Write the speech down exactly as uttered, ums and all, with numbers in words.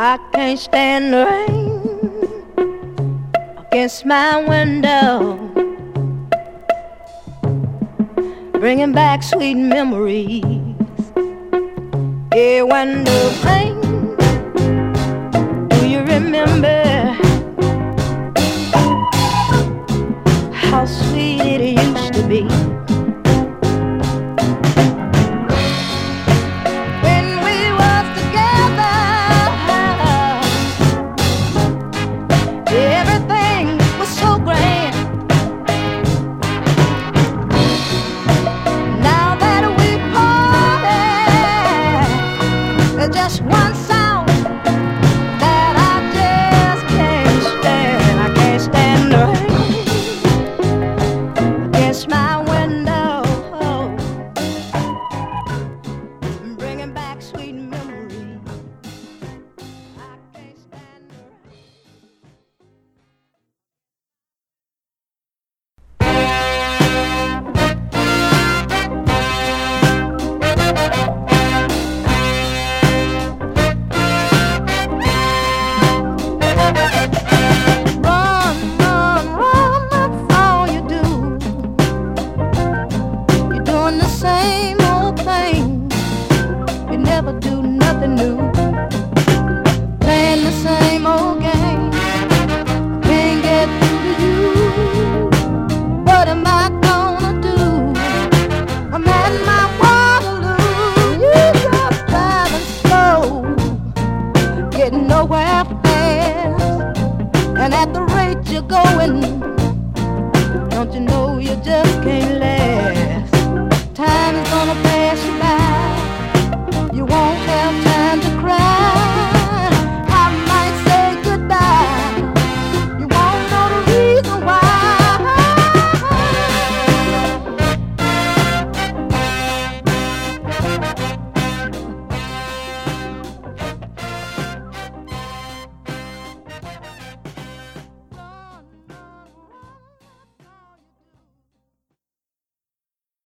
I can't stand the rain against my window, bringing back sweet memories. Yeah, when the rain, do you remember how sweet it used to be? Just one sound that I just can't stand. I can't stand the rain against my window, bringing back sweet memories. I can't stand the same old thing. You never do nothing new.